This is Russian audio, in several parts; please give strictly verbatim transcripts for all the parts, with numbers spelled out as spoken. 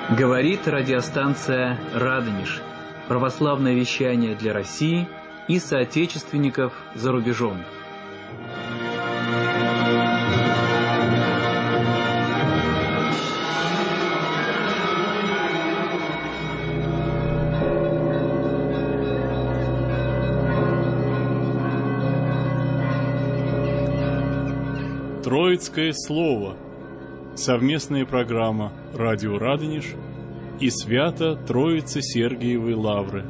Говорит радиостанция «Радонеж». Православное вещание для России и соотечественников за рубежом. Троицкое слово. Совместная программа «Радио Радонеж» и Свято-Троицы Сергиевой Лавры.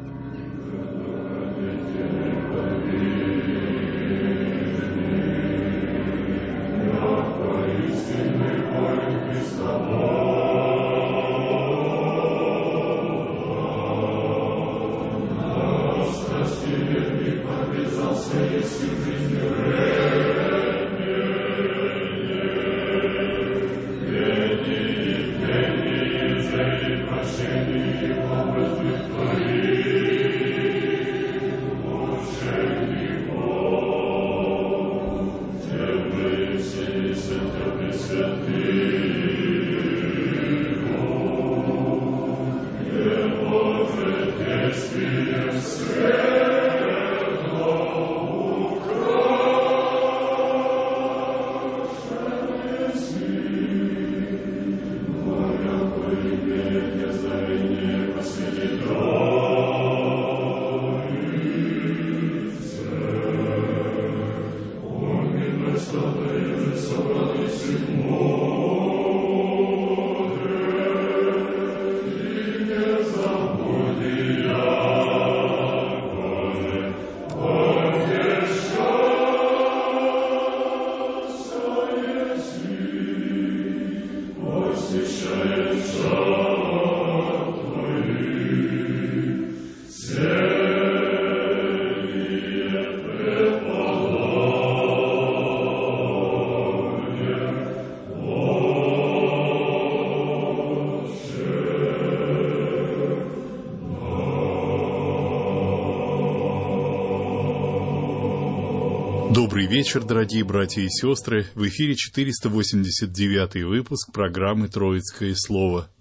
Добрый вечер, дорогие братья и сестры. В эфире четыреста восемьдесят девятый выпуск программы «Троицкое слово».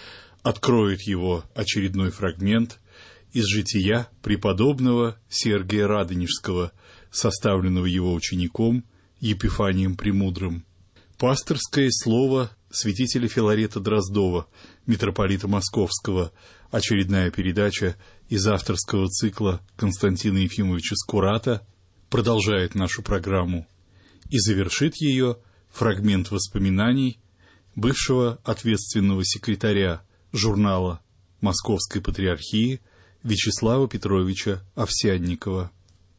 Откроет его очередной фрагмент из жития преподобного Сергия Радонежского, составленного его учеником Епифанием Премудрым. Пасторское слово святителя Филарета Дроздова, митрополита Московского, очередная передача из авторского цикла Константина Ефимовича Скурата, продолжает нашу программу и завершит ее фрагмент воспоминаний бывшего ответственного секретаря журнала Московской Патриархии Вячеслава Петровича Овсянникова.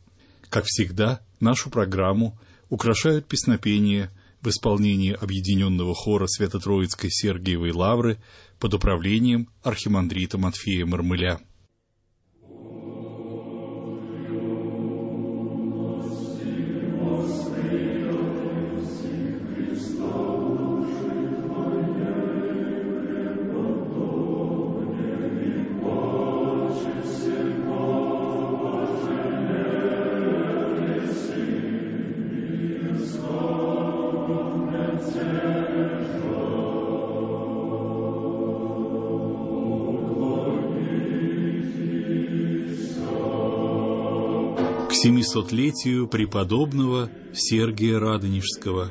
Как всегда, нашу программу украшают песнопения в исполнении объединенного хора Свято-Троицкой Сергиевой Лавры под управлением архимандрита Матфея Мармыля. К семисотлетию преподобного Сергия Радонежского.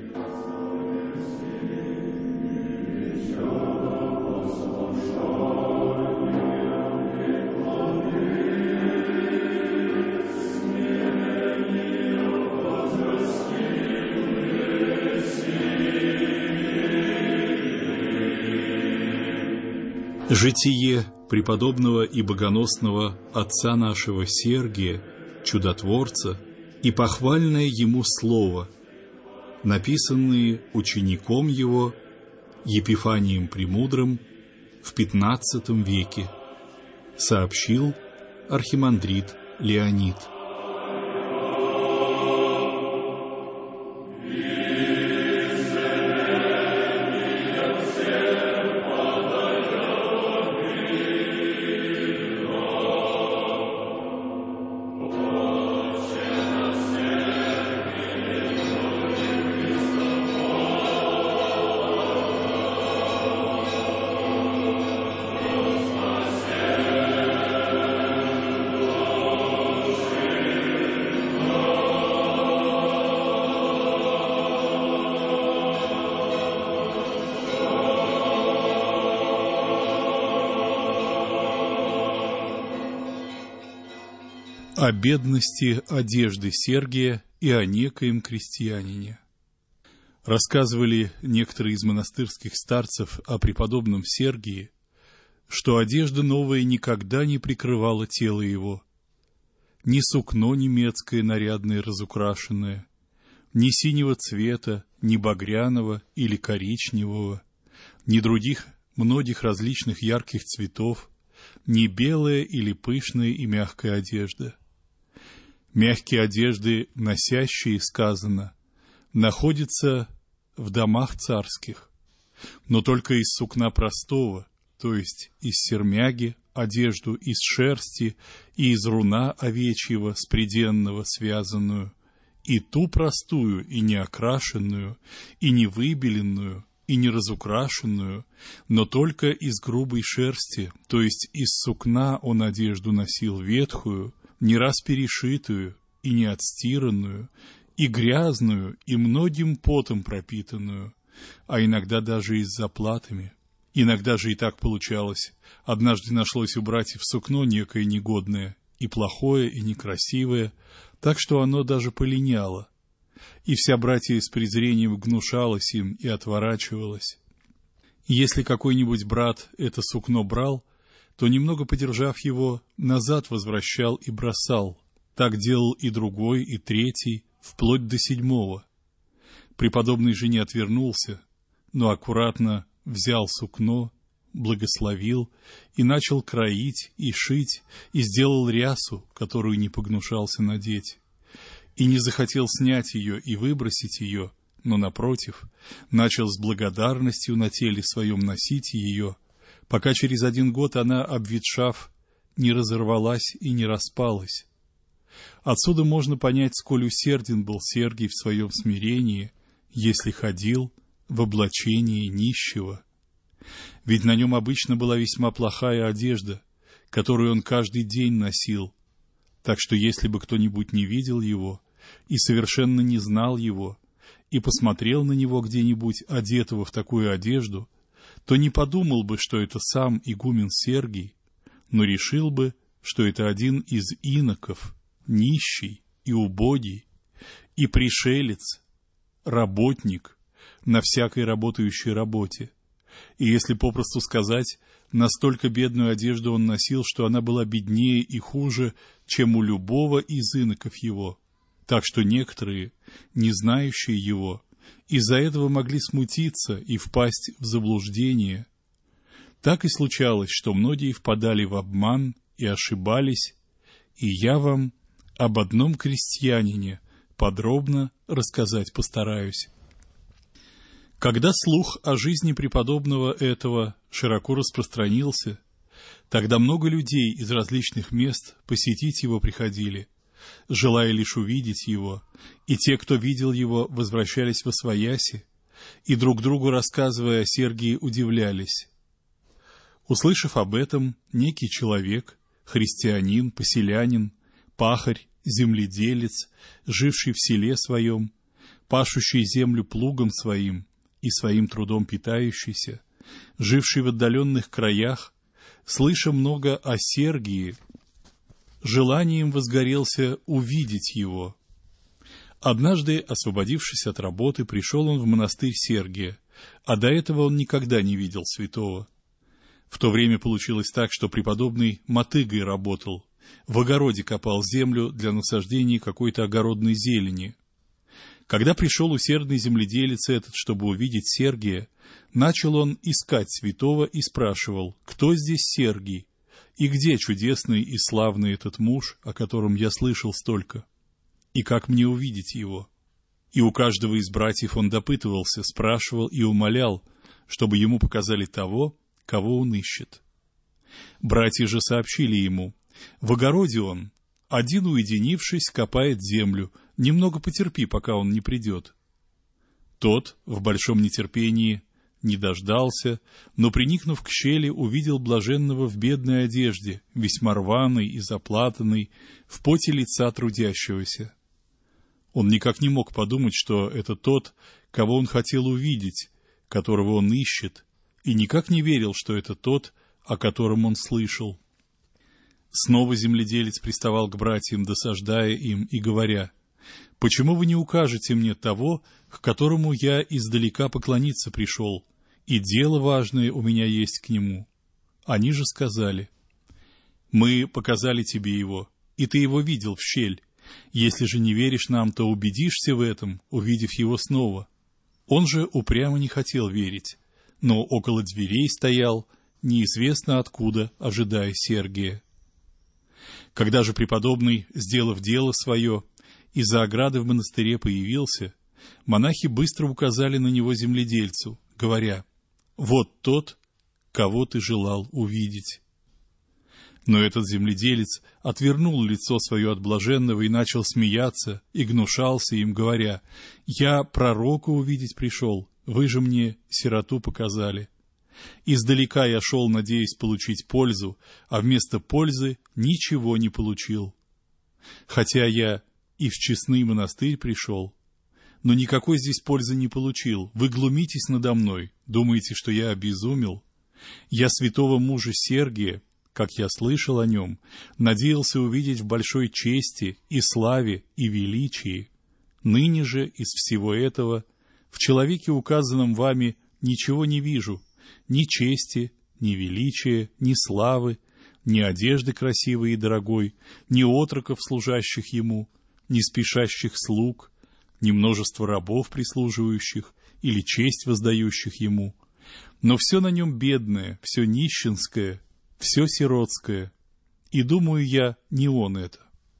Житие преподобного и богоносного отца нашего Сергия, чудотворца, и похвальное ему слово, написанные учеником его Епифанием Премудрым в пятнадцатом веке, сообщил архимандрит Леонид. О бедности одежды Сергия и о некоем крестьянине. Рассказывали некоторые из монастырских старцев о преподобном Сергии, что одежда новая никогда не прикрывала тело его, ни сукно немецкое нарядное разукрашенное, ни синего цвета, ни багряного или коричневого, ни других многих различных ярких цветов, ни белая или пышная и мягкая одежда. Мягкие одежды, носящие, сказано, находятся в домах царских, но только из сукна простого, то есть из сермяги, одежду из шерсти и из руна овечьего спреденного связанную, и ту простую и не окрашенную, и не выбеленную, и не разукрашенную, но только из грубой шерсти, то есть из сукна он одежду носил ветхую, не раз перешитую и не отстиранную, и грязную, и многим потом пропитанную, а иногда даже и с заплатами. Иногда же и так получалось. Однажды нашлось у братьев сукно некое негодное, и плохое, и некрасивое, так что оно даже полиняло. И вся братья с презрением гнушалась им и отворачивалась. Если какой-нибудь брат это сукно брал, то, немного подержав его, назад возвращал и бросал. Так делал и другой, и третий, вплоть до седьмого. Преподобный же не отвернулся, но аккуратно взял сукно, благословил и начал кроить и шить, и сделал рясу, которую не погнушался надеть. И не захотел снять ее и выбросить ее, но, напротив, начал с благодарностью на теле своем носить ее, пока через один год она, обветшав, не разорвалась и не распалась. Отсюда можно понять, сколь усерден был Сергий в своем смирении, если ходил в облачении нищего. Ведь на нем обычно была весьма плохая одежда, которую он каждый день носил, так что если бы кто-нибудь не видел его и совершенно не знал его, и посмотрел на него где-нибудь одетого в такую одежду, то не подумал бы, что это сам игумен Сергий, но решил бы, что это один из иноков, нищий и убогий, и пришелец, работник на всякой работающей работе. И если попросту сказать, настолько бедную одежду он носил, что она была беднее и хуже, чем у любого из иноков его, так что некоторые, не знающие его, из-за этого могли смутиться и впасть в заблуждение. Так и случалось, что многие впадали в обман и ошибались, и я вам об одном крестьянине подробно рассказать постараюсь. Когда слух о жизни преподобного этого широко распространился, тогда много людей из различных мест посетить его приходили, желая лишь увидеть его, и те, кто видел его, возвращались восвояси, и друг другу, рассказывая о Сергии, удивлялись. Услышав об этом, некий человек, христианин, поселянин, пахарь, земледелец, живший в селе своем, пашущий землю плугом своим и своим трудом питающийся, живший в отдаленных краях, слыша много о Сергии, желанием возгорелся увидеть его. Однажды, освободившись от работы, пришел он в монастырь Сергия, а до этого он никогда не видел святого. В то время получилось так, что преподобный мотыгой работал, в огороде копал землю для насаждения какой-то огородной зелени. Когда пришел усердный земледелец этот, чтобы увидеть Сергия, начал он искать святого и спрашивал, кто здесь Сергий, и где чудесный и славный этот муж, о котором я слышал столько, и как мне увидеть его? И у каждого из братьев он допытывался, спрашивал и умолял, чтобы ему показали того, кого он ищет. Братья же сообщили ему, в огороде он, один уединившись, копает землю, немного потерпи, пока он не придет. Тот, в большом нетерпении, не дождался, но, приникнув к щели, увидел блаженного в бедной одежде, весьма рваной и заплатанной, в поте лица трудящегося. Он никак не мог подумать, что это тот, кого он хотел увидеть, которого он ищет, и никак не верил, что это тот, о котором он слышал. Снова земледелец приставал к братьям, досаждая им и говоря: «Почему вы не укажете мне того, к которому я издалека поклониться пришел, и дело важное у меня есть к нему?» Они же сказали: «Мы показали тебе его, и ты его видел в щель. Если же не веришь нам, то убедишься в этом, увидев его снова». Он же упрямо не хотел верить, но около дверей стоял, неизвестно откуда, ожидая Сергия. Когда же преподобный, сделав дело свое, из-за ограды в монастыре появился, монахи быстро указали на него земледельцу, говоря: «Вот тот, кого ты желал увидеть». Но этот земледелец отвернул лицо свое от блаженного и начал смеяться, и гнушался им, говоря: «Я пророка увидеть пришел, вы же мне сироту показали. Издалека я шел, надеясь получить пользу, а вместо пользы ничего не получил. Хотя я и в честный монастырь пришел, но никакой здесь пользы не получил. Вы глумитесь надо мной, думаете, что я обезумел? Я святого мужа Сергия, как я слышал о нем, надеялся увидеть в большой чести и славе и величии. Ныне же из всего этого в человеке, указанном вами, ничего не вижу, ни чести, ни величия, ни славы, ни одежды красивой и дорогой, ни отроков, служащих ему, ни спешащих слуг, ни множества рабов, прислуживающих или честь воздающих ему. Но все на нем бедное, все нищенское, все сиротское, и, думаю я, не он это».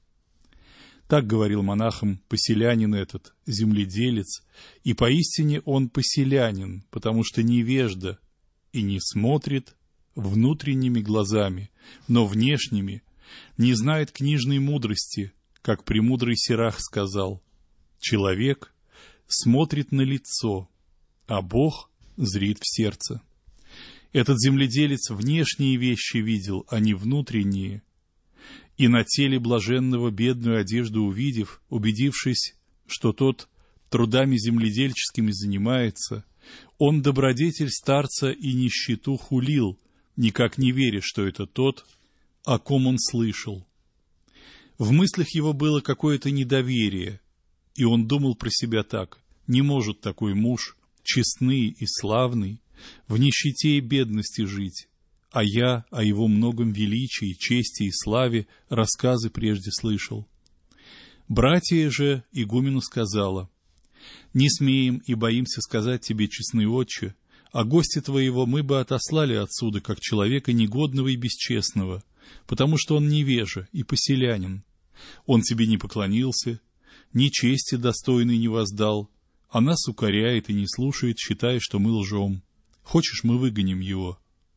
Так говорил монахам поселянин этот, земледелец, и поистине он поселянин, потому что невежда, и не смотрит внутренними глазами, но внешними, не знает книжной мудрости, как премудрый Сирах сказал: «Человек смотрит на лицо, а Бог зрит в сердце». Этот земледелец внешние вещи видел, а не внутренние. И на теле блаженного бедную одежду увидев, убедившись, что тот трудами земледельческими занимается, он добродетель старца и нищету хулил, никак не веря, что это тот, о ком он слышал. В мыслях его было какое-то недоверие, и он думал про себя так: не может такой муж, честный и славный, в нищете и бедности жить, а я о его многом величии, чести и славе рассказы прежде слышал. Братья же игумену сказала: «Не смеем и боимся сказать тебе, честный отче, а гостя твоего мы бы отослали отсюда, как человека негодного и бесчестного, потому что он невежа и поселянин. Он тебе не поклонился, ни чести достойной не воздал, а нас укоряет и не слушает, считая, что мы лжем. Хочешь, мы выгоним его?»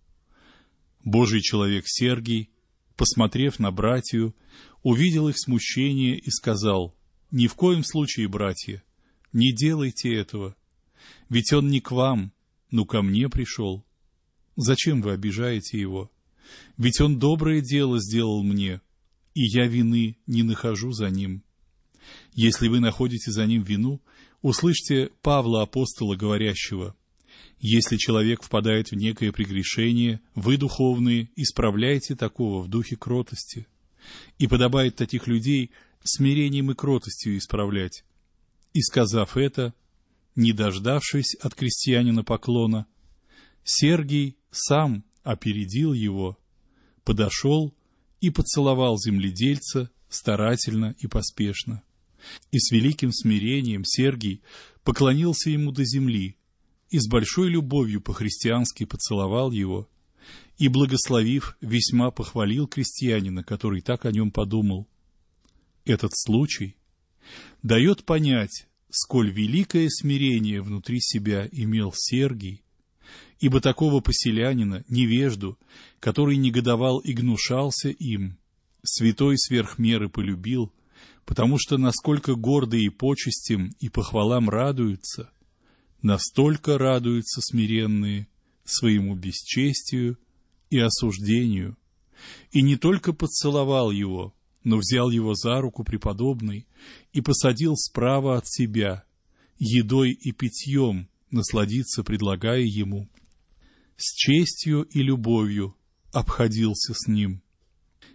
Божий человек Сергий, посмотрев на братью, увидел их смущение и сказал: «Ни в коем случае, братья, не делайте этого, ведь он не к вам, но ко мне пришел. Зачем вы обижаете его? Ведь он доброе дело сделал мне, и я вины не нахожу за ним. Если вы находите за ним вину, услышьте Павла апостола, говорящего: если человек впадает в некое прегрешение, вы, духовные, исправляйте такого в духе кротости. И подобает таких людей смирением и кротостью исправлять». И, сказав это, не дождавшись от крестьянина поклона, Сергий сам опередил его, подошел и поцеловал земледельца старательно и поспешно. И с великим смирением Сергий поклонился ему до земли, и с большой любовью по-христиански поцеловал его, и, благословив, весьма похвалил крестьянина, который так о нем подумал. Этот случай дает понять, сколь великое смирение внутри себя имел Сергий, ибо такого поселянина, невежду, который негодовал и гнушался им, святой сверх меры полюбил, потому что насколько гордые почестям и похвалам радуются, настолько радуются смиренные своему бесчестию и осуждению, и не только поцеловал его, но взял его за руку преподобный и посадил справа от себя, едой и питьем насладиться предлагая ему. С честью и любовью обходился с ним.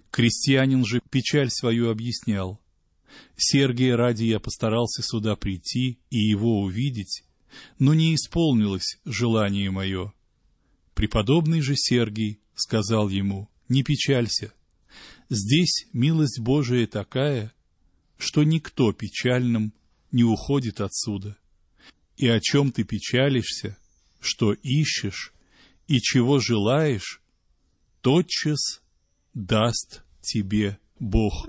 Крестьянин же печаль свою объяснял: «Сергия ради я постарался сюда прийти и его увидеть, но не исполнилось желание мое». Преподобный же Сергий сказал ему: «Не печалься, здесь милость Божия такая, что никто печальным не уходит отсюда. И о чем ты печалишься, что ищешь и чего желаешь, тотчас даст тебе Бог».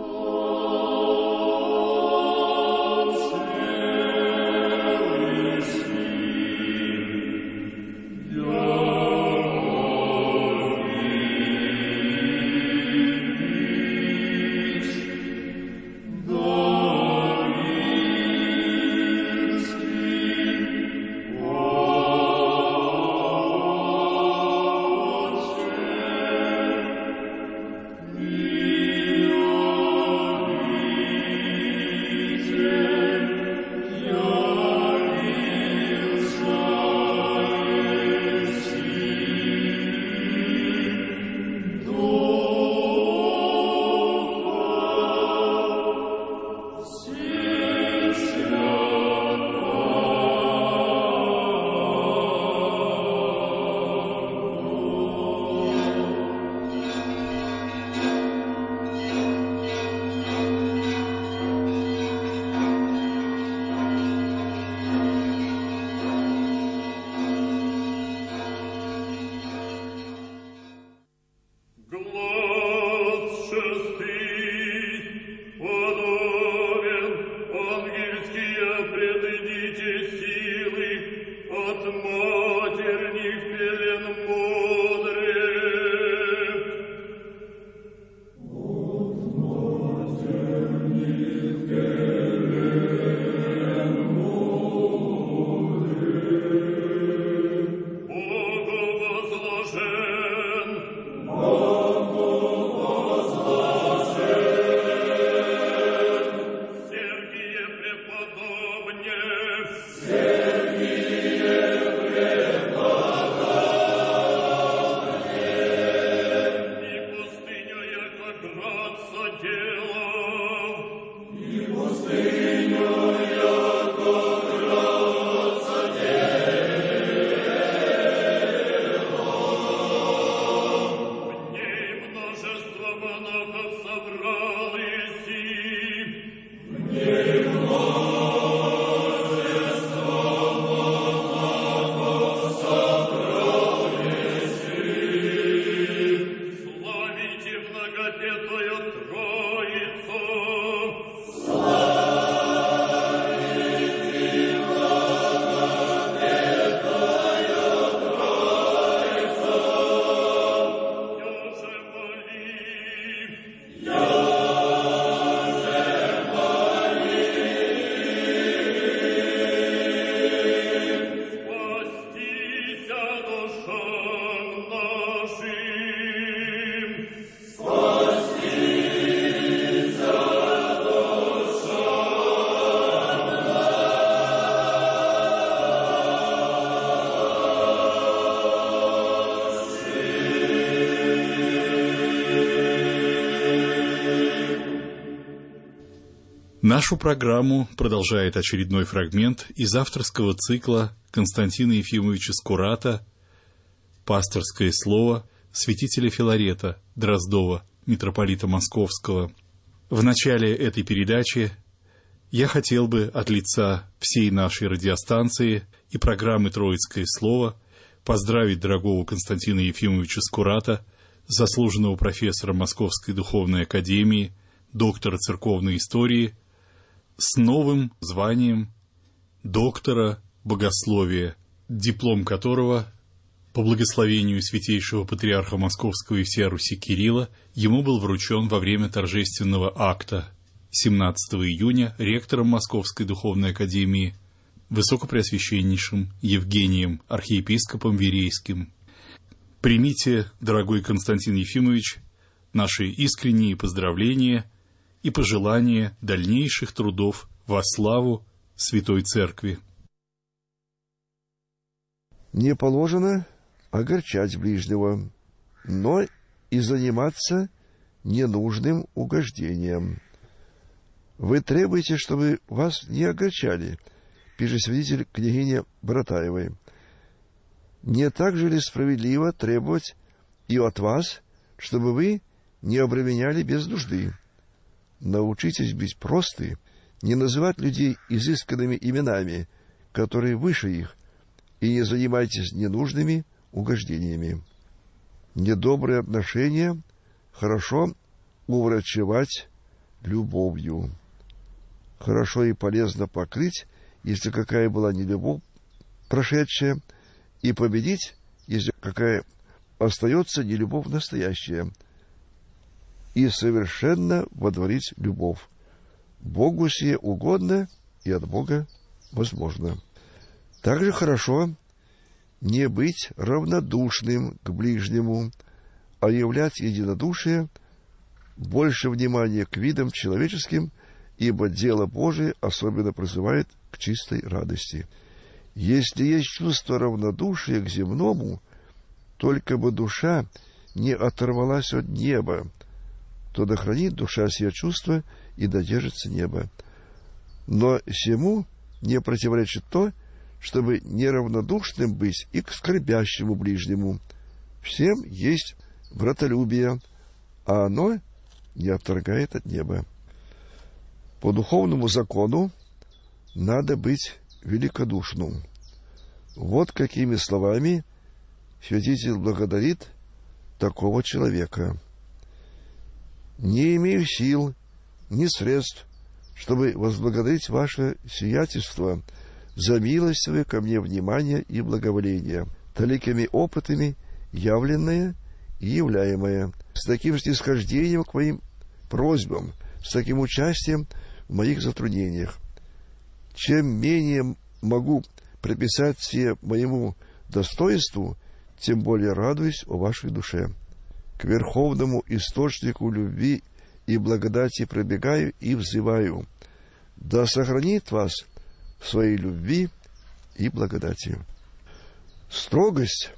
Нашу программу продолжает очередной фрагмент из авторского цикла Константина Ефимовича Скурата «Пасторское слово» святителя Филарета Дроздова, митрополита Московского. В начале этой передачи я хотел бы от лица всей нашей радиостанции и программы «Троицкое слово» поздравить дорогого Константина Ефимовича Скурата, заслуженного профессора Московской духовной академии, доктора церковной истории, с новым званием доктора богословия, диплом которого, по благословению святейшего патриарха Московского и всея Руси Кирилла, ему был вручен во время торжественного акта семнадцатого июня ректором Московской духовной академии, высокопреосвященнейшим Евгением, архиепископом Верейским. Примите, дорогой Константин Ефимович, наши искренние поздравления и пожелания дальнейших трудов во славу Святой Церкви. Не положено огорчать ближнего, но и заниматься ненужным угождением. Вы требуете, чтобы вас не огорчали, пишет свидетель княгине Братаевой. Не так же ли справедливо требовать и от вас, чтобы вы не обременяли без нужды? Научитесь быть просты, не называть людей изысканными именами, которые выше их, и не занимайтесь ненужными угождениями. Недобрые отношения хорошо уврачевать любовью. Хорошо и полезно покрыть, если какая была нелюбовь прошедшая, и победить, если какая остается нелюбовь настоящая, и совершенно водворить любовь. Богу сие угодно и от Бога возможно. Также хорошо не быть равнодушным к ближнему, а являть единодушие, больше внимания к видам человеческим, ибо дело Божие особенно призывает к чистой радости. Если есть чувство равнодушия к земному, только бы душа не оторвалась от неба, то дохранит душа сие чувство и додержится неба. Но сему не противоречит то, чтобы неравнодушным быть и к скорбящему ближнему. Всем есть братолюбие, а оно не отторгает от неба. По духовному закону надо быть великодушным. Вот какими словами святитель благодарит такого человека. «Не имею сил, ни средств, чтобы возблагодарить ваше сиятельство за милостивое ко мне внимание и благоволение, таликими опытами, явленное и являемое, с таким снисхождением к моим просьбам, с таким участием в моих затруднениях. Чем менее могу приписать все моему достоинству, тем более радуюсь о вашей душе. К верховному источнику любви и благодати пробегаю и взываю. Да сохранит вас в своей любви и благодати». Строгость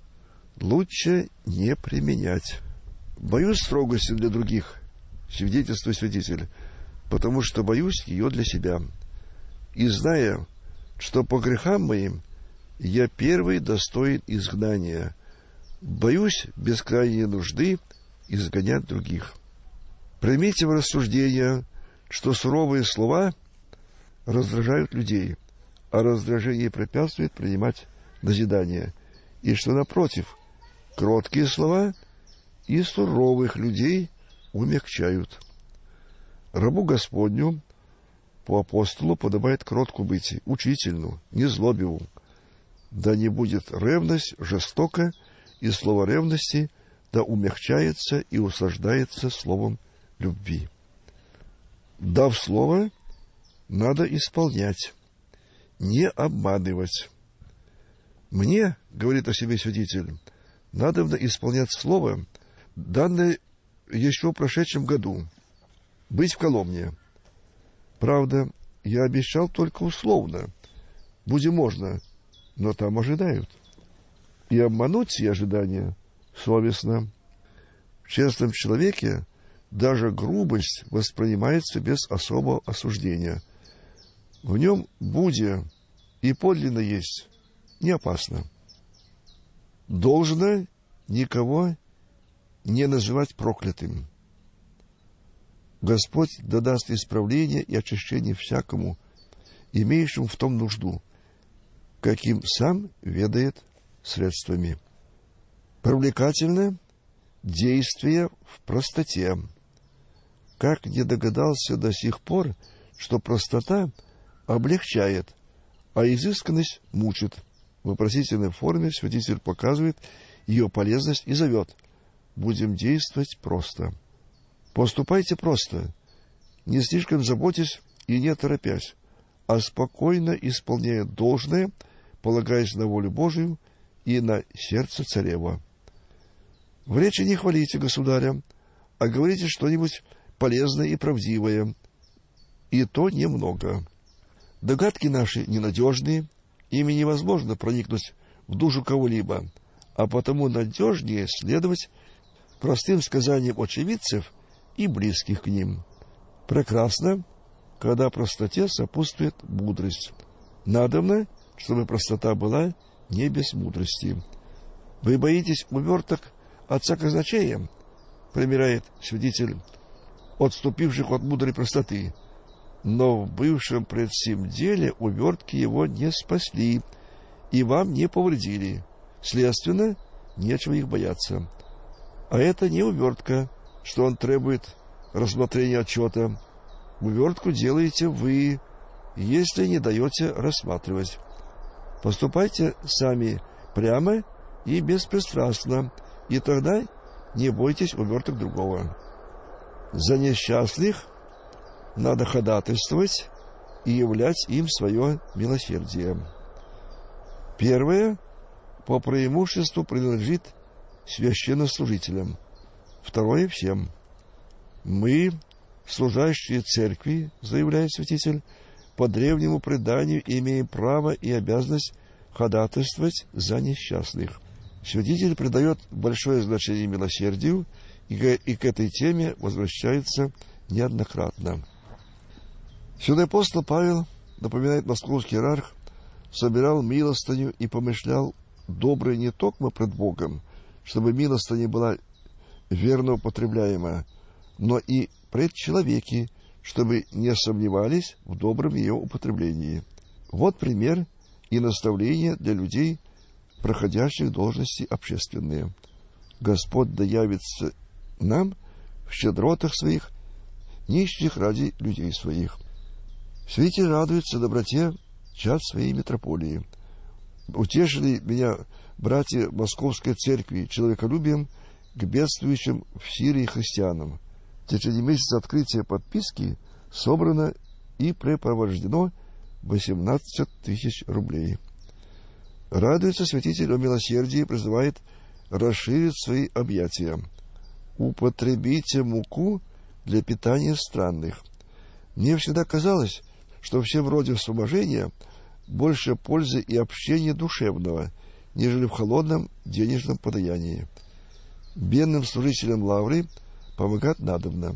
лучше не применять. Боюсь строгости для других, свидетельствует святитель, потому что боюсь ее для себя. И зная, что по грехам моим я первый достоин изгнания, боюсь без крайней нужды изгонять других. Примите в рассуждение, что суровые слова раздражают людей, а раздражение препятствует принимать назидание, и что, напротив, кроткие слова и суровых людей умягчают. Рабу Господню по апостолу подобает кротку быть, учительну, незлобиву. Да не будет ревность жестока, и слово ревности да умягчается и усаждается словом любви. Дав слово, надо исполнять, не обманывать. Мне, говорит о себе святитель, надо исполнять слово, данное еще в прошедшем году, быть в Коломне. Правда, я обещал только условно, будем можно, но там ожидают. И обмануть все ожидания совестно. В честном человеке даже грубость воспринимается без особого осуждения. В нем будя и подлинно есть, не опасно. Должно никого не называть проклятым. Господь да даст исправление и очищение всякому, имеющему в том нужду, каким сам ведает средствами. Привлекательно действие в простоте. Как не догадался до сих пор, что простота облегчает, а изысканность мучит. В вопросительной форме святитель показывает ее полезность и зовет: будем действовать просто. Поступайте просто, не слишком заботясь и не торопясь, а спокойно исполняя должное, полагаясь на волю Божию и на сердце царева. В речи не хвалите государя, а говорите что-нибудь полезное и правдивое, и то немного. Догадки наши ненадежные, ими невозможно проникнуть в душу кого-либо, а потому надежнее следовать простым сказаниям очевидцев и близких к ним. Прекрасно, когда простоте сопутствует мудрость. Надобно, чтобы простота была не без мудрости. Вы боитесь уверток отца казначея, примиряет свидетель отступивших от мудрой простоты. Но в бывшем пред сим деле увертки его не спасли и вам не повредили. Следственно, нечего их бояться. А это не увертка, что он требует рассмотрения отчета. Увертку делаете вы, если не даете рассматривать. Поступайте сами прямо и беспристрастно, и тогда не бойтесь уверток другого. За несчастных надо ходатайствовать и являть им свое милосердие. Первое по преимуществу принадлежит священнослужителям, второе всем. Мы, служащие церкви, заявляет святитель, по древнему преданию имеем право и обязанность ходатайствовать за несчастных. Святитель придает большое значение милосердию и к этой теме возвращается неоднократно. Святой апостол Павел, напоминает московский иерарх, собирал милостыню и помышлял доброе не только пред Богом, чтобы милостыня была верно употребляема, но и пред человеки, чтобы не сомневались в добром ее употреблении. Вот пример и наставление для людей, проходящих должности общественные. Господь да явится нам в щедротах своих, нищих ради людей своих. Святитель радуется доброте чад своей митрополии. Утешили меня братья Московской церкви человеколюбием к бедствующим в Сирии христианам. В течение месяца открытия подписки собрано и препровождено восемнадцать тысяч рублей. Радуется святитель о милосердии и призывает расширить свои объятия. Употребите муку для питания странных. Мне всегда казалось, что всем вроде вспоможения больше пользы и общения душевного, нежели в холодном денежном подаянии. Бедным служителям лавры помогать надобно.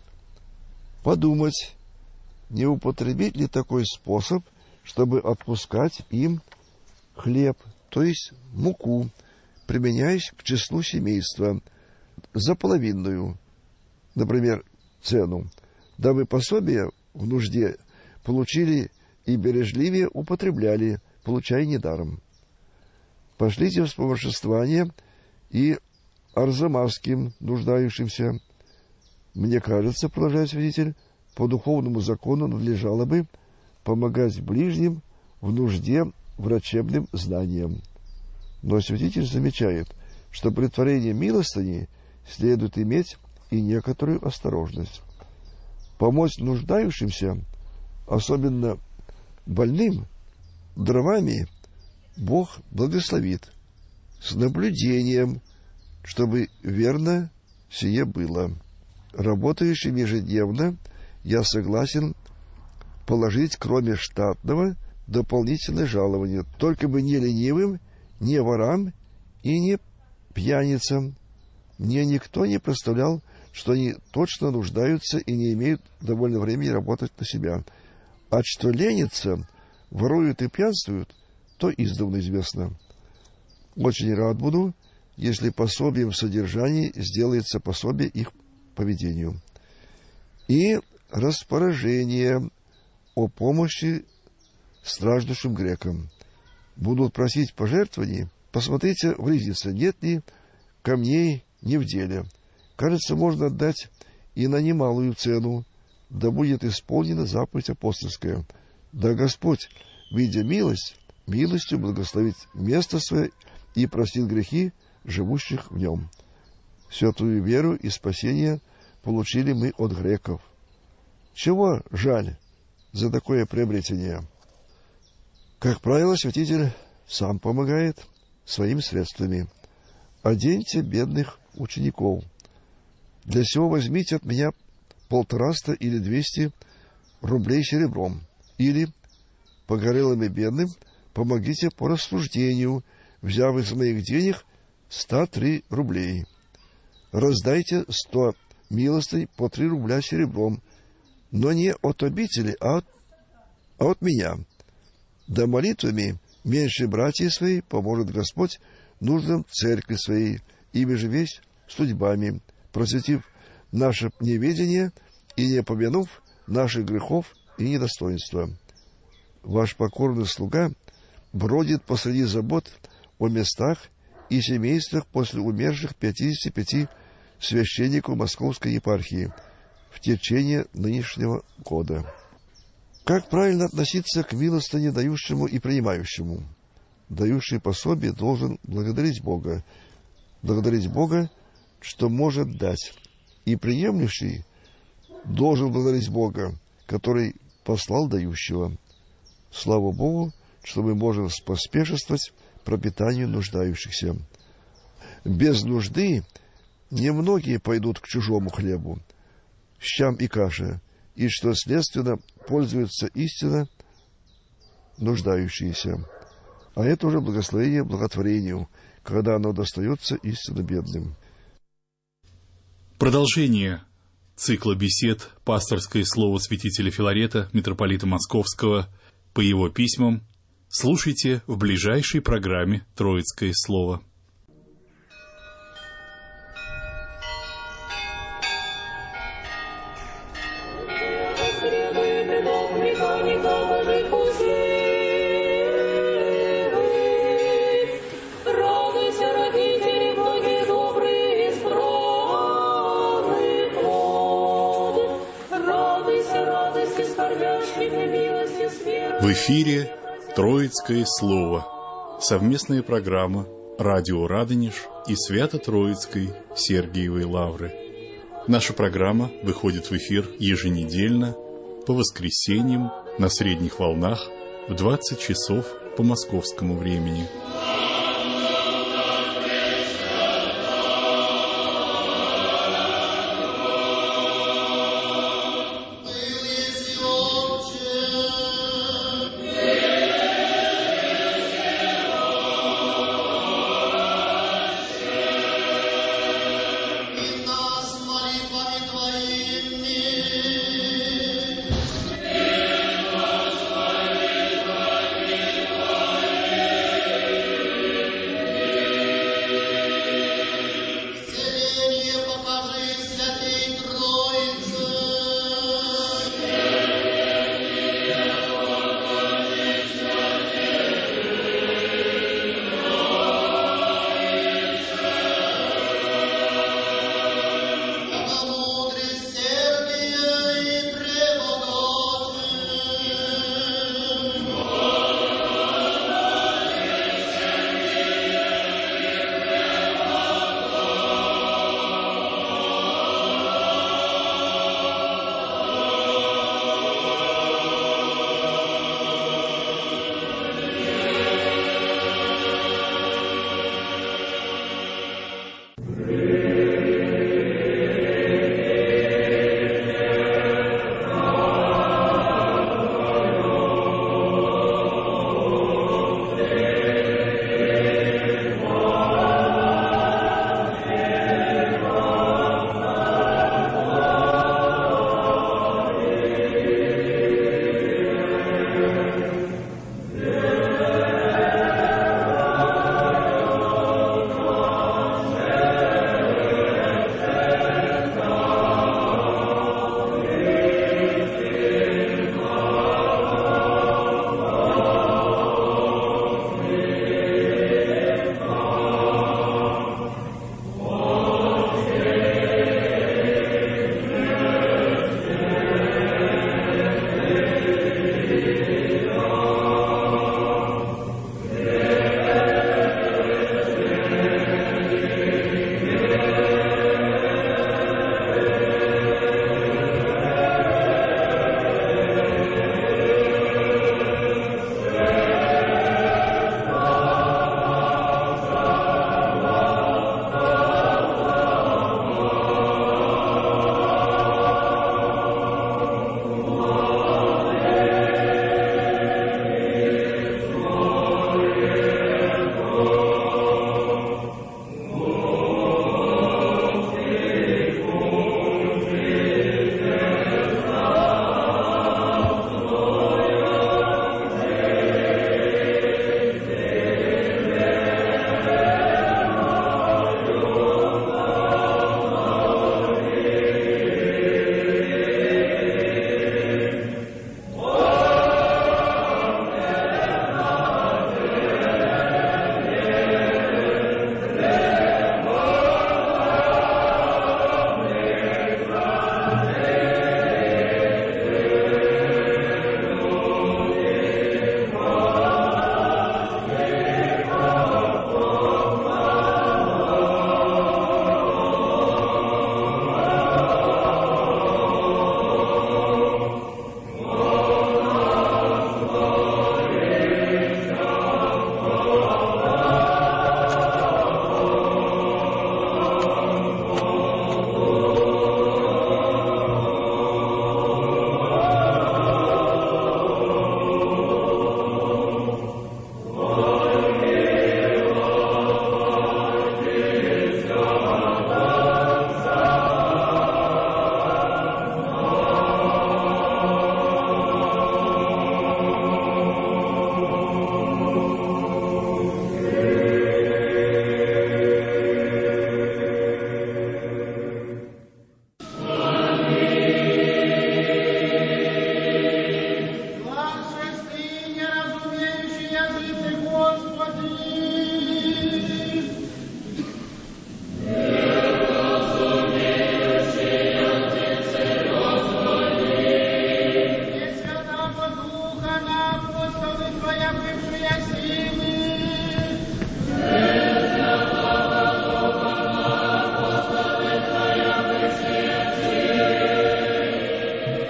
Подумать, не употребить ли такой способ, чтобы отпускать им хлеб, то есть муку, применяясь к числу семейства, за половинную, например, цену, дабы пособие в нужде получили и бережливее употребляли, получая недаром. Пошлите вспомоществование и арзамасским нуждающимся. Мне кажется, продолжает свидетель, по духовному закону надлежало бы помогать ближним в нужде врачебным знаниям. Но святитель замечает, что при творении милостыни следует иметь и некоторую осторожность. Помочь нуждающимся, особенно больным, дровами Бог благословит, с наблюдением, чтобы верно сие было. Работающим ежедневно я согласен положить, кроме штатного, дополнительное жалование, только бы не ленивым, не ворам и не пьяницам. Мне никто не представлял, что они точно нуждаются и не имеют довольно времени работать на себя. А что ленятся, воруют и пьянствуют, то издавна известно. Очень рад буду, если пособием в содержании сделается пособие их поведению. И распоряжение о помощи страждущим грекам. Будут просить пожертвований, посмотрите в ризнице, нет ли камней не в деле. Кажется, можно отдать и на немалую цену, да будет исполнена заповедь апостольская. Да Господь, видя милость, милостью благословит место свое и простит грехи живущих в нем. Святую веру и спасение получили мы от греков. Чего жаль за такое приобретение? Как правило, святитель сам помогает своими средствами. Оденьте бедных учеников. Для сего возьмите от меня полтораста или двести рублей серебром, или погорелым и бедным помогите по рассуждению, взяв из моих денег ста три рублей. раздайте сто милостынь по три рубля серебром, но не от обители, а от, а от меня. Да молитвами меньше братья свои поможет Господь нуждам церкви своей, ими же весь судьбами, просветив наше неведение и не помянув наших грехов и недостоинства. Ваш покорный слуга бродит посреди забот о местах и семействах после умерших пятидесяти пяти священников Московской епархии в течение нынешнего года. Как правильно относиться к милостыне дающему и принимающему? Дающий пособие должен благодарить Бога, благодарить Бога, что может дать, и приемлющий должен благодарить Бога, который послал дающего. Слава Богу, что мы можем поспешествовать пропитанию нуждающихся. Без нужды немногие пойдут к чужому хлебу, щам и каше, и что, следственно, пользуются истинно нуждающиеся. А это уже благословение благотворению, когда оно достается истинно бедным. Продолжение цикла бесед «Пасторское слово святителя Филарета, митрополита Московского» по его письмам слушайте в ближайшей программе «Троицкое слово». В эфире «Троицкое слово» — совместная программа «Радио Радонеж» и Свято-Троицкой Сергиевой Лавры. Наша программа выходит в эфир еженедельно по воскресеньям на средних волнах в двадцать часов по московскому времени.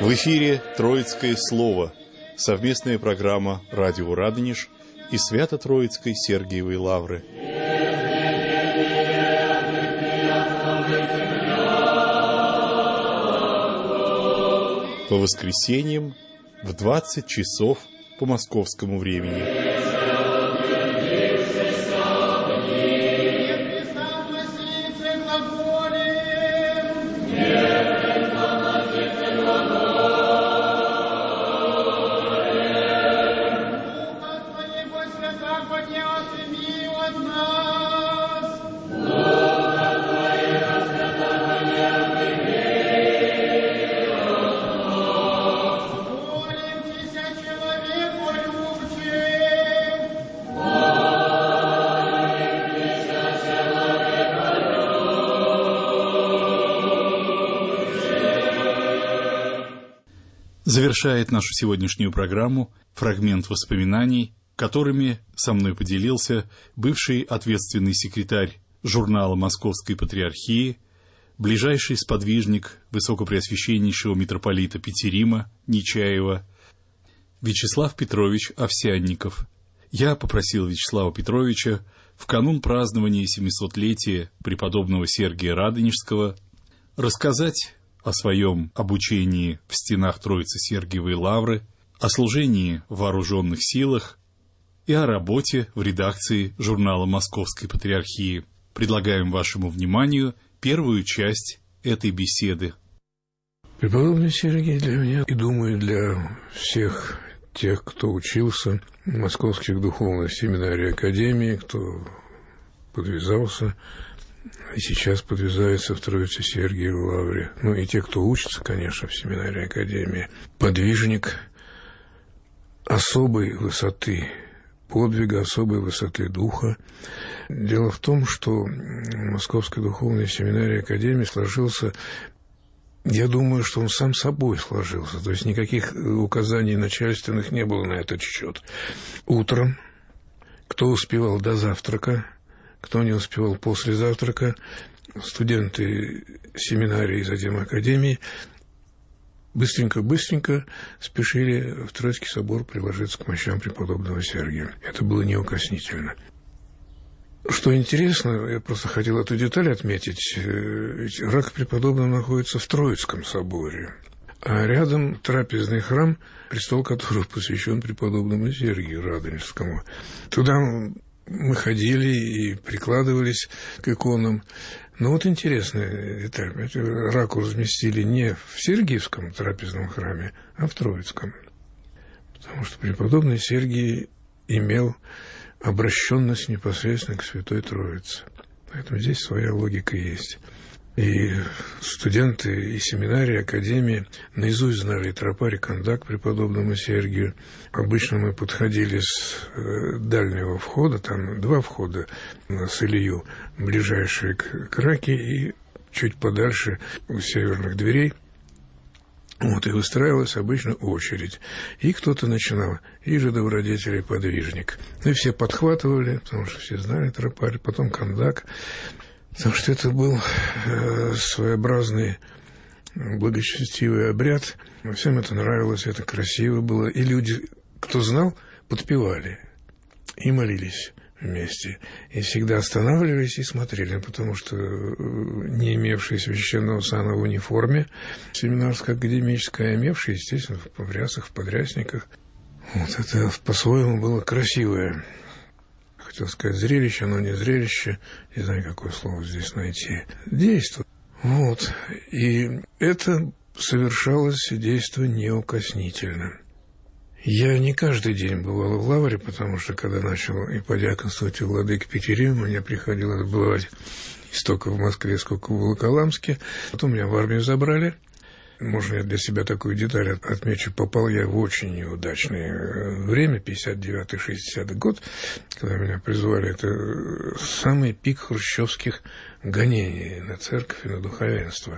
В эфире «Троицкое слово», совместная программа «Радио Радонеж» и Свято-Троицкой Сергиевой Лавры. По воскресеньям в двадцать часов по московскому времени. Завершает нашу сегодняшнюю программу фрагмент воспоминаний, которыми со мной поделился бывший ответственный секретарь журнала Московской Патриархии, ближайший сподвижник Высокопреосвященнейшего митрополита Петерима Нечаева Вячеслав Петрович Овсянников. Я попросил Вячеслава Петровича в канун празднования семисотлетия преподобного Сергия Радонежского рассказать о своем обучении в стенах Троицы Сергиевой Лавры, о служении в вооруженных силах и о работе в редакции журнала Московской Патриархии. Предлагаем вашему вниманию первую часть этой беседы. Преподобный Сергий для меня, и думаю, для всех тех, кто учился в московских духовных семинариях, академии, кто подвязался и сейчас подвязается в Троице Сергиевой Лавре, ну и те, кто учится, конечно, в семинарии академии, подвижник особой высоты подвига, особой высоты духа. Дело в том, что Московской духовной семинарии академии сложился, я думаю, что он сам собой сложился, то есть никаких указаний начальственных не было на этот счет. Утром, кто успевал до завтрака, кто не успевал после завтрака, студенты семинарии и затем академии быстренько-быстренько спешили в Троицкий собор приложиться к мощам преподобного Сергия. Это было неукоснительно. Что интересно, я просто хотел эту деталь отметить, ведь рак преподобного находится в Троицком соборе, а рядом трапезный храм, престол которого посвящен преподобному Сергию Радонежскому. Туда мы ходили и прикладывались к иконам. Но вот интересная деталь. Раку разместили не в Сергиевском трапезном храме, а в Троицком. Потому что преподобный Сергий имел обращенность непосредственно к Святой Троице. Поэтому здесь своя логика есть. И студенты и семинарии, академии наизусть знали тропарь и кондак к преподобному Сергию. Обычно мы подходили с дальнего входа, там два входа с Илью, ближайшие к, к Раке, и чуть подальше у северных дверей. Вот, и выстраивалась обычно очередь. И кто-то начинал, и же добродетель, и подвижник. И все подхватывали, потому что все знали тропарь, потом кондак. Потому что это был э, своеобразный благочестивый обряд. Всем это нравилось, это красиво было. И люди, кто знал, подпевали и молились вместе. И всегда останавливались и смотрели, потому что не имевшие священного сана в униформе, семинарско-академическая, а имевшие, естественно, в рясах, в подрясниках. Вот это по-своему было красивое. Хотел сказать зрелище, но не зрелище, не знаю, какое слово здесь найти. Действо. Вот. И это совершалось действо неукоснительно. Я не каждый день бывал в Лавре, потому что, когда начал и подьяконствовать у владыки Петерима, мне приходилось бывать не столько в Москве, сколько в Волоколамске. Потом меня в армию забрали. Можно я для себя такую деталь отмечу. Попал я в очень неудачное время, пятьдесят девятый шестидесятый год, когда меня призвали. Это самый пик хрущевских гонений на церковь и на духовенство.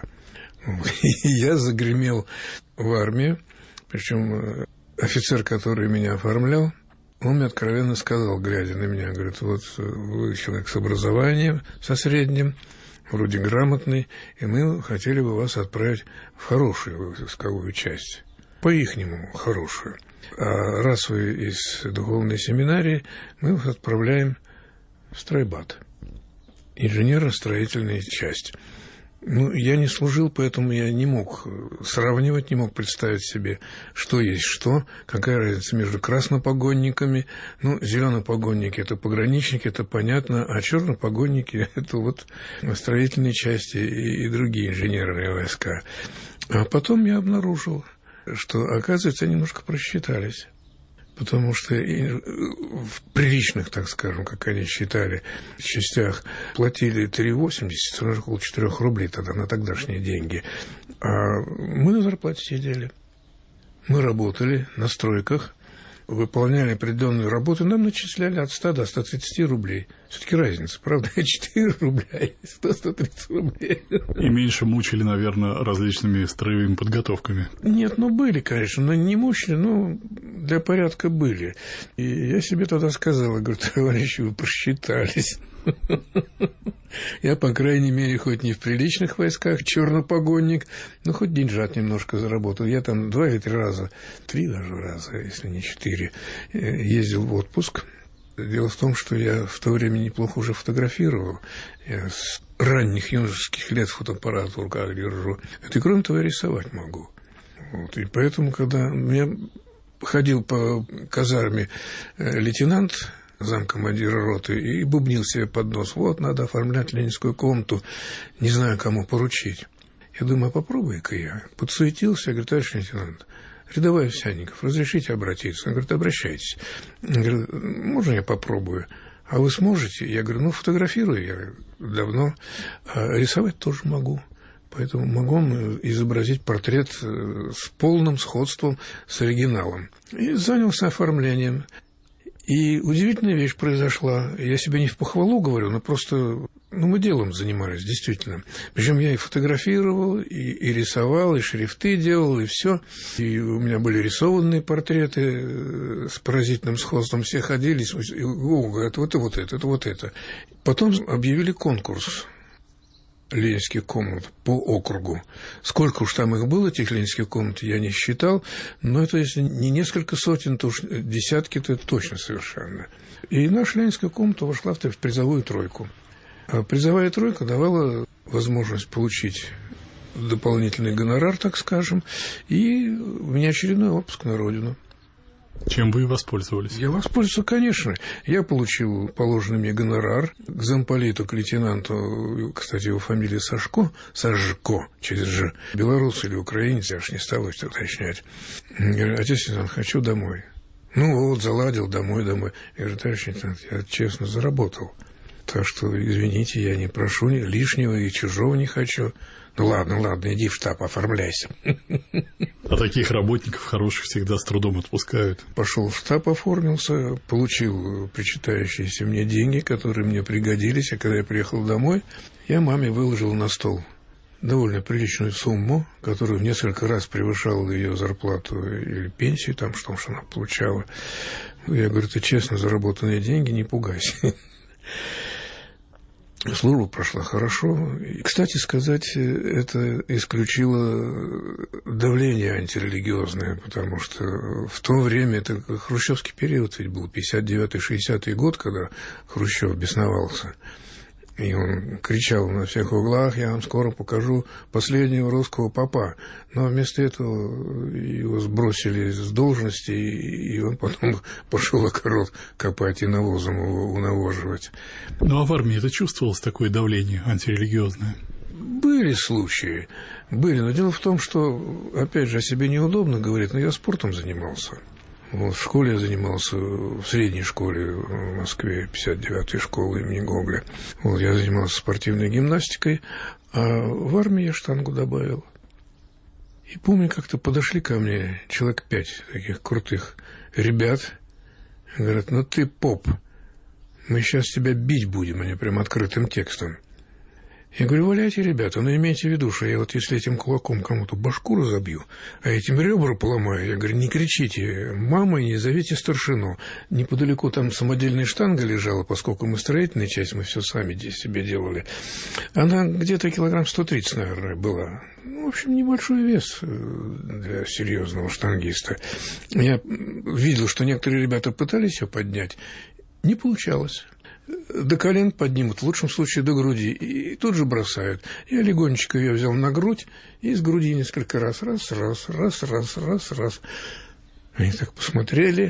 И я загремел в армию, причем офицер, который меня оформлял, он мне откровенно сказал, глядя на меня, говорит, вот вы человек с образованием, со средним, вроде грамотный, и мы хотели бы вас отправить в хорошую войсковую часть. По-ихнему хорошую. А раз вы из духовной семинарии, мы вас отправляем в стройбат. Инженерно-строительная часть. Ну, я не служил, поэтому я не мог сравнивать, не мог представить себе, что есть что, какая разница между краснопогонниками. Ну, зеленопогонники – это пограничники, это понятно, а чернопогонники – это вот строительные части и, и другие инженерные войска. А потом я обнаружил, что, оказывается, они немножко просчитались. Потому что в приличных, так скажем, как они считали, частях платили три восемьдесят, около четырех рублей тогда на тогдашние деньги. А мы на зарплате сидели. Мы работали на стройках, выполняли определенную работу, нам начисляли от ста до ста тридцати рублей. Все-таки разница, правда? четыре рубля и сто - сто тридцать рублей. И меньше мучили, наверное, различными строевыми подготовками. Нет, ну были, конечно, но не мучили, но для порядка были. И я себе тогда сказал, говорю, товарищи, вы просчитались. Я, по крайней мере, хоть не в приличных войсках, чернопогонник, но хоть деньжат немножко заработал. Я там два или три раза, три даже раза, если не четыре, ездил в отпуск. Дело в том, что я в то время неплохо уже фотографировал. Я с ранних юношеских лет фотоаппарат в руках держу. И, кроме того, я рисовать могу. Вот. И поэтому, когда я ходил по казарме лейтенант, замкомандира роты, и бубнил себе под нос: вот, надо оформлять ленинскую комнату, не знаю, кому поручить. Я думаю, а попробуй-ка я. Подсуетился, я говорю, товарищ лейтенант, рядовой Овсянников, разрешите обратиться? Он говорит, обращайтесь. Я говорю, можно я попробую? А вы сможете? Я говорю, ну, фотографирую я давно, а рисовать тоже могу. Поэтому могу изобразить портрет с полным сходством с оригиналом. И занялся оформлением. И удивительная вещь произошла. Я себе не в похвалу говорю, но просто ну, мы делом занимались, действительно. Причем я и фотографировал, и, и рисовал, и шрифты делал, и все. И у меня были рисованные портреты с поразительным сходством. Все ходили, и, о, говорят, вот это, вот это, это, вот это. Потом объявили конкурс ленинских комнат по округу. Сколько уж там их было, этих ленинских комнат, я не считал, но это если не несколько сотен, то уж десятки-то это точно совершенно. И наша ленинская комната вошла в призовую тройку. А призовая тройка давала возможность получить дополнительный гонорар, так скажем, и внеочередной отпуск на родину. Чем вы воспользовались? Я воспользовался, конечно. Я получил положенный мне гонорар к замполиту, к лейтенанту, кстати, его фамилия Сашко, Сашко, через «Ж», белорус или украинец, я аж не стал это уточнять. Я говорю, отец лейтенант, хочу домой. Ну вот, заладил, домой, домой. Я говорю, товарищ лейтенант, я честно заработал. Так что, извините, я не прошу лишнего и чужого не хочу. Ну ладно, ладно, иди в штаб, оформляйся. А таких работников хороших всегда с трудом отпускают. Пошел в штаб, оформился, получил причитающиеся мне деньги, которые мне пригодились. А когда я приехал домой, я маме выложил на стол довольно приличную сумму, которая в несколько раз превышала ее зарплату или пенсию, там что, что она получала. Я говорю, ты честно заработанные деньги, не пугайся. Служба прошла хорошо. И, кстати сказать, это исключило давление антирелигиозное, потому что в то время, это хрущевский период ведь был, пятьдесят девятый - шестидесятый год, когда Хрущев бесновался. И он кричал на всех углах, я вам скоро покажу последнего русского попа. Но вместо этого его сбросили с должности, и он потом пошел огород копать и навозом его унавоживать. Ну, а в армии это чувствовалось такое давление антирелигиозное? Были случаи, были. Но дело в том, что, опять же, о себе неудобно говорить, но я спортом занимался. Вот в школе я занимался, в средней школе в Москве, пятьдесят девятая школа имени Гоголя. Вот я занимался спортивной гимнастикой, а в армии я штангу добавил. И помню, как-то подошли ко мне человек пять таких крутых ребят. Говорят, ну ты поп, мы сейчас тебя бить будем, они прям открытым текстом. Я говорю: валяйте, ребята, но имейте в виду, что я вот если этим кулаком кому-то башку разобью, а этим ребра поломаю, я говорю: не кричите, мама, не зовите старшину. Неподалеку там самодельная штанга лежала, поскольку мы строительная часть, мы все сами здесь себе делали. Она где-то килограмм сто тридцать, наверное, была. Ну, в общем, небольшой вес для серьезного штангиста. Я видел, что некоторые ребята пытались ее поднять, не получалось. До колен поднимут, в лучшем случае до груди, и тут же бросают. Я легонечко ее взял на грудь, и с груди несколько раз, раз, раз, раз, раз, раз, раз. Они так посмотрели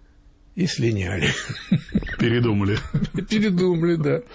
и слиняли. Передумали. Передумали, да.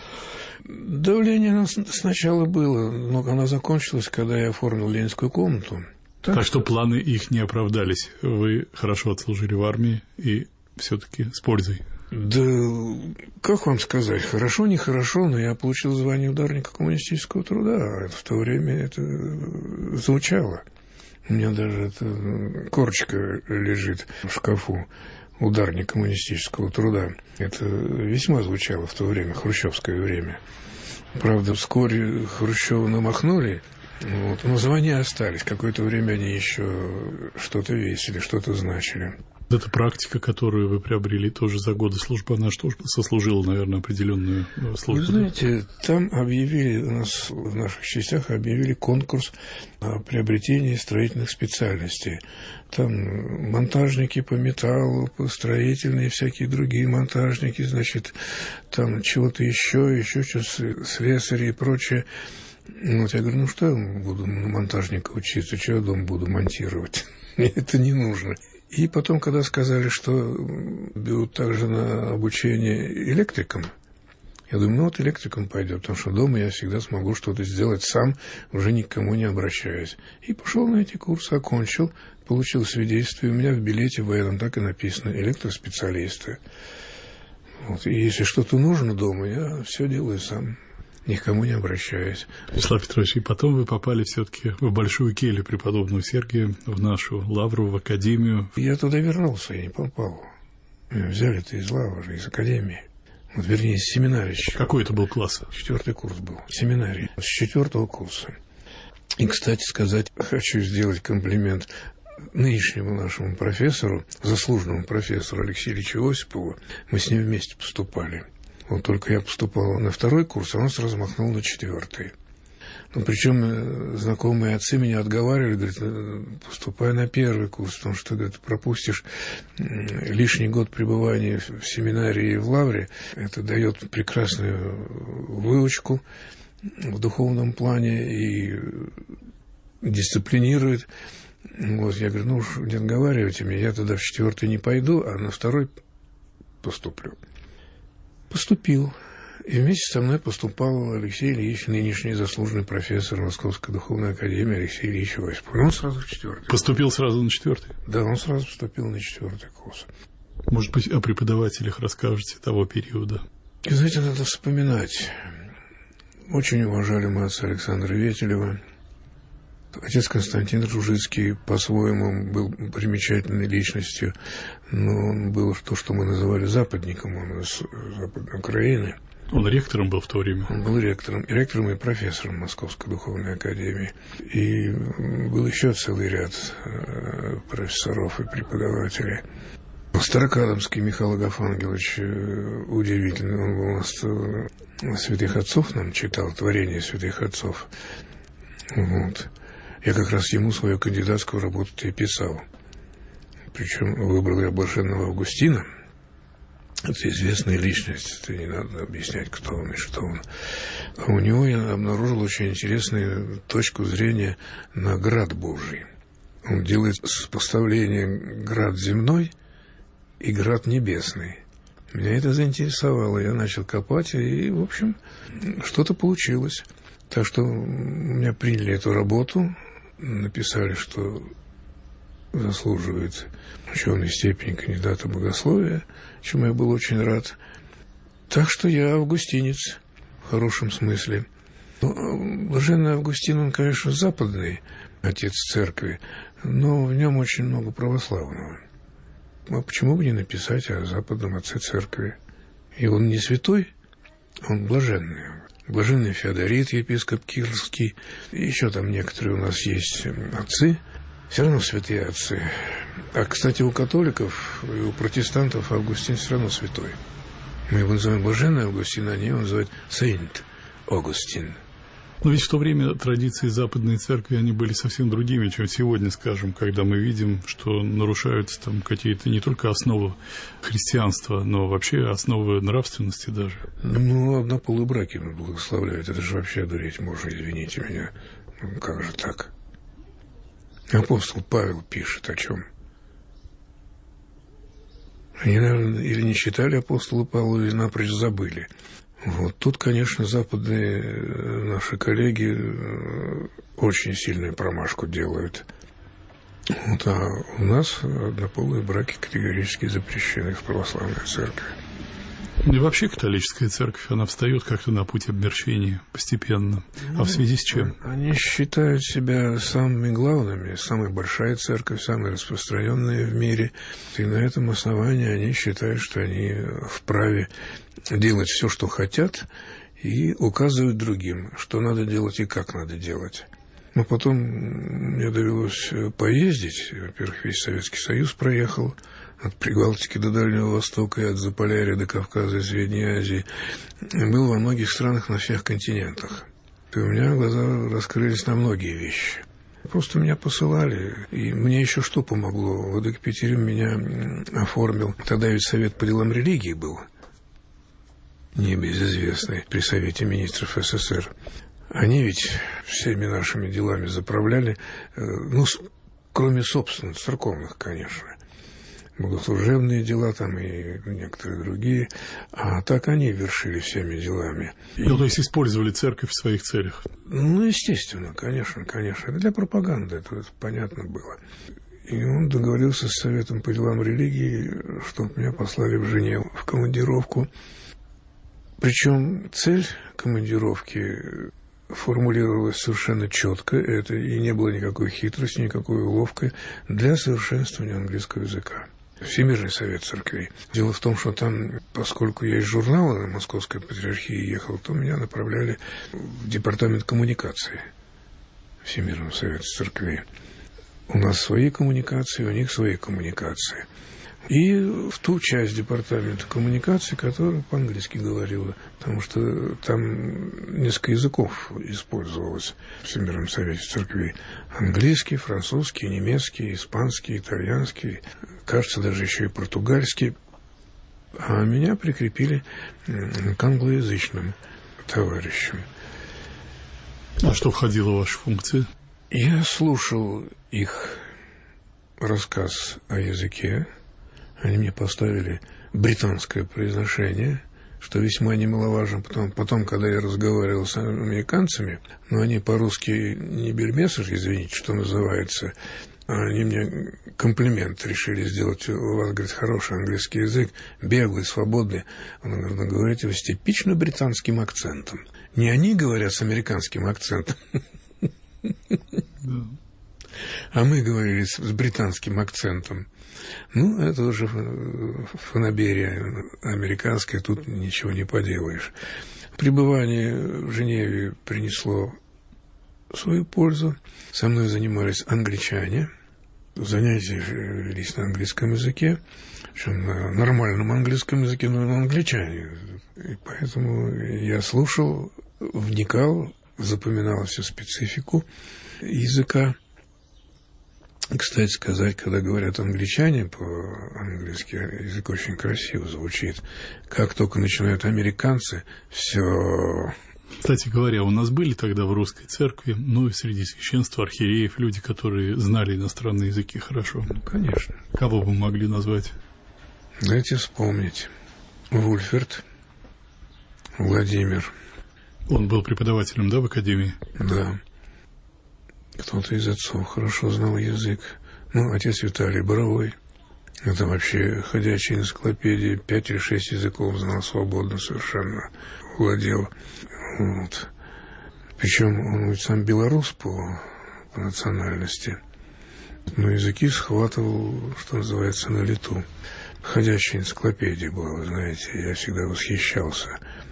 Давление сначала было, но оно закончилось, когда я оформил ленинскую комнату. Так, так что планы их не оправдались. Вы хорошо отслужили в армии и все-таки с пользой. Да, как вам сказать, хорошо, нехорошо, но я получил звание ударника коммунистического труда. В то время это звучало. У меня даже эта корочка лежит в шкафу. Ударник коммунистического труда. Это весьма звучало в то время, хрущевское время. Правда, вскоре Хрущева намахнули, вот, но звания остались. Какое-то время они еще что-то весили, что-то значили. Эта практика, которую вы приобрели тоже за годы службы, она что сослужила, наверное, определенную службу? Вы знаете, там объявили, у нас в наших частях объявили конкурс о приобретении строительных специальностей. Там монтажники по металлу, по строительные, всякие другие монтажники, значит, там чего-то еще, еще что-то, слесари и прочее. Вот я говорю: ну что я буду на монтажника учиться, что я дома буду монтировать? Мне это не нужно. И потом, когда сказали, что берут также на обучение электрикам, я думаю, ну вот электриком пойдет, потому что дома я всегда смогу что-то сделать сам, уже никому не обращаясь. И пошел на эти курсы, окончил, получил свидетельство, и у меня в билете в этом так и написано: электроспециалисты. Вот. И если что-то нужно дома, я все делаю сам, никому не обращаясь. Вячеслав Петрович, и потом вы попали все-таки в большую келью преподобного Сергия, в нашу лавру, в академию. Я туда вернулся, я не попал. Меня взяли-то из лавры, из академии. Вот, вернее, из семинарии. Какой это был класс? Четвертый курс был. Семинарий. С четвертого курса. И, кстати сказать, хочу сделать комплимент нынешнему нашему профессору, заслуженному профессору Алексею Ильичу Осипову. Мы с ним вместе поступали. Вот только я поступал на второй курс, а он сразу махнул на четвертый. Ну, причем знакомые отцы меня отговаривали, говорят: поступай на первый курс, потому что, говорят, пропустишь лишний год пребывания в семинарии и в лавре. Это дает прекрасную выучку в духовном плане и дисциплинирует. Вот, я говорю: ну уж не отговаривайте меня, я тогда в четвертый не пойду, а на второй поступлю. Поступил. И вместе со мной поступал Алексей Ильич, нынешний заслуженный профессор Московской духовной академии Алексей Ильич Осипов. Он сразу в четвертый. Поступил сразу на четвертый? Да, он сразу поступил на четвертый курс. Может быть, о преподавателях расскажете того периода? И, знаете, надо вспоминать. Очень уважали мы отца Александра Ветелева. Отец Константин Ружицкий по-своему был примечательной личностью, но он был то, что мы называли западником, он из Западной Украины. Он ректором был в то время? Он был ректором, и ректором и профессором Московской духовной академии. И был еще целый ряд профессоров и преподавателей. Старокадомский Михаил Агафангелович удивительный, он был у нас святых отцов нам читал, творение святых отцов. Вот. Я как раз ему свою кандидатскую работу и писал. Причем выбрал я Блаженного Августина. Это известная личность, это не надо объяснять, кто он и что он. А у него я обнаружил очень интересную точку зрения на град Божий. Он делает сопоставление град земной и град небесный. Меня это заинтересовало, я начал копать, и, в общем, что-то получилось. Так что меня приняли эту работу, написали, что заслуживает ученой степени кандидата богословия, чему я был очень рад. Так что я августинец в хорошем смысле. Ну, Блаженный Августин, он, конечно, западный отец церкви, но в нем очень много православного. А почему бы не написать о западном отце церкви? И он не святой, он блаженный. блаженный Феодорит, епископ Кирлский, и еще там некоторые у нас есть отцы, все равно святые отцы. А, кстати, у католиков и у протестантов Августин все равно святой. Мы его называем блаженный Августин, а они его называют Saint Augustine. Но ведь в то время традиции Западной Церкви, они были совсем другими, чем сегодня, скажем, когда мы видим, что нарушаются там какие-то не только основы христианства, но вообще основы нравственности даже. Ну, однополые браки благословляют. Это же вообще одуреть можно, извините меня. Ну, как же так? Апостол Павел пишет о чем? Они, наверное, или не читали апостола Павла, или напрочь забыли. Вот тут, конечно, западные наши коллеги очень сильную промашку делают. Вот, а у нас однополые браки категорически запрещены в православной церкви. И вообще католическая церковь, она встает как-то на путь обмерщения постепенно. А в связи с чем? Они считают себя самыми главными, самая большая церковь, самая распространенная в мире. И на этом основании они считают, что они вправе делать все, что хотят, и указывают другим, что надо делать и как надо делать. Но потом мне довелось поездить. Во-первых, весь Советский Союз проехал, от Прибалтики до Дальнего Востока, и от Заполярья до Кавказа и Средней Азии. Был во многих странах на всех континентах. И у меня глаза раскрылись на многие вещи. Просто меня посылали, и мне еще что помогло? Владыка Петерим меня оформил. Тогда ведь Совет по делам религии был, небезызвестный, при Совете министров СССР. Они ведь всеми нашими делами заправляли, ну, кроме собственных, церковных, конечно. Богослужебные дела там и некоторые другие. А так они вершили всеми делами. Ну, то есть использовали церковь в своих целях? Ну, естественно, конечно, конечно. Это для пропаганды, это, это понятно было. И он договорился с Советом по делам религии, чтобы меня послали в Женеву в командировку. Причем цель командировки формулировалась совершенно четко. Это и не было никакой хитрости, никакой уловкой для совершенствования английского языка. Всемирный совет церквей. Дело в том, что там, поскольку я из журнала на Московской патриархии ехал, то меня направляли в департамент коммуникации Всемирного совета церквей. У нас свои коммуникации, у них свои коммуникации. И в ту часть департамента коммуникации, которая по-английски говорила, потому что там несколько языков использовалось в Всемирном совете церквей. Английский, французский, немецкий, испанский, итальянский, кажется, даже еще и португальский. А меня прикрепили к англоязычным товарищам. А что входило в ваши функции? Я слушал их рассказ о языке. Они мне поставили британское произношение, что весьма немаловажно. Потом, потом, когда я разговаривал с американцами, но они по-русски не бельмесов, извините, что называется, а они мне комплимент решили сделать. У вас, говорит, хороший английский язык, беглый, свободный. Он говорит, говорите вы с типично британским акцентом. Не они говорят с американским акцентом, а мы говорили с британским акцентом. Ну, это уже фанаберия американская, тут ничего не поделаешь. Пребывание в Женеве принесло свою пользу. Со мной занимались англичане. Занятия велись на английском языке, причем на нормальном английском языке, но на англичане. И поэтому я слушал, вникал, запоминал всю специфику языка. Кстати сказать, когда говорят англичане по-английски, язык очень красиво звучит. Как только начинают американцы, все. Кстати говоря, у нас были тогда в русской церкви, ну и среди священства, архиереев, люди, которые знали иностранные языки хорошо. Ну, конечно. Кого вы могли назвать? Дайте вспомнить. Вульферт Владимир. Он был преподавателем, да, в академии? Да. Кто-то из отцов хорошо знал язык. Ну, отец Виталий Боровой. Это вообще ходячая энциклопедия. Пять или шесть языков знал свободно совершенно. Владел. Вот. Причем он ведь сам белорус по, по национальности. Но языки схватывал, что называется, на лету. Ходячая энциклопедия была, вы знаете. Я всегда восхищался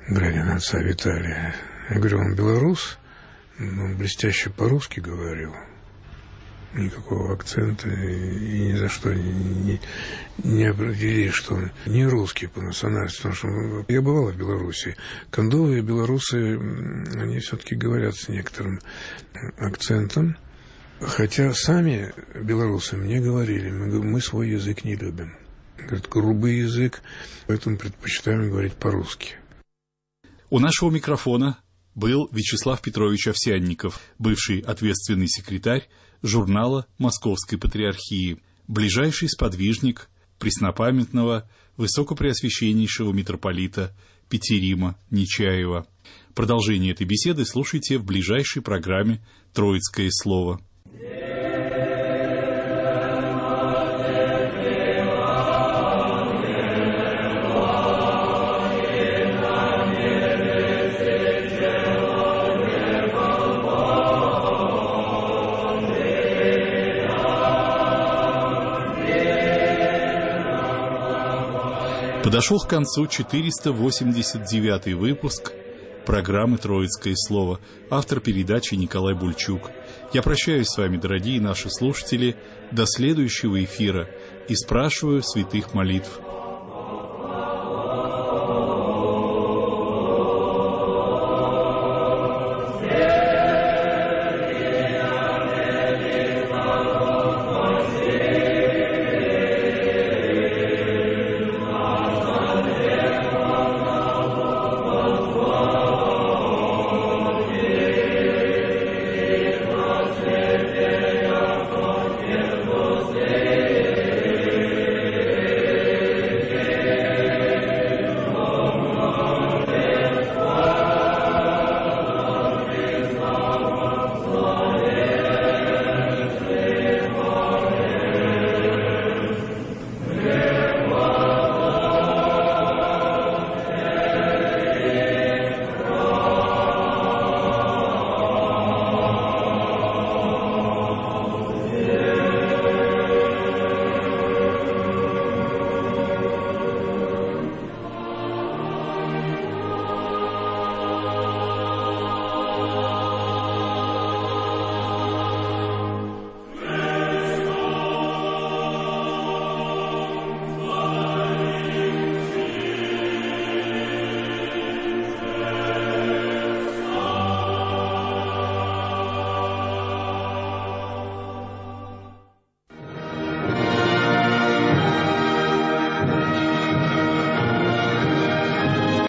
глядя на отца Виталия. Я говорю, он белорус, он блестяще по-русски говорил. Никакого акцента, и ни за что не, не, не определили, что он не русский по национальности. Потому что я бывал в Беларуси. Кондовые белорусы, они все-таки говорят с некоторым акцентом. Хотя сами белорусы мне говорили, мы, мы свой язык не любим. Говорят, грубый язык, поэтому предпочитаем говорить по-русски. У нашего микрофона был Вячеслав Петрович Овсянников, бывший ответственный секретарь журнала Московской Патриархии, ближайший сподвижник преснопамятного высокопреосвященнейшего митрополита Петерима Нечаева. Продолжение этой беседы слушайте в ближайшей программе «Троицкое слово». Подошел к концу четыреста восемьдесят девятый выпуск программы «Троицкое слово». Автор передачи Николай Бульчук. Я прощаюсь с вами, дорогие наши слушатели, до следующего эфира и спрашиваю святых молитв.